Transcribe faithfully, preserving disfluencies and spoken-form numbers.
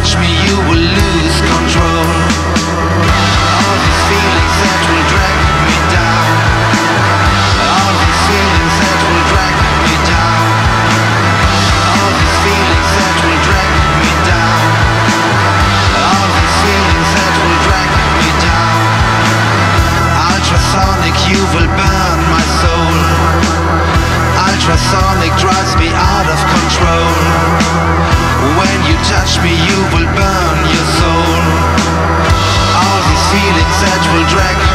touch me, you will lose control. All these feelings that will drag me down. All these feelings that will drag me down. All these feelings that will drag me down. All these feelings that will drag me down. Ultrasonic, you will burn my soul. Ultrasonic drives me out of control. When you touch me, you will burn your soul. All these feelings that will drag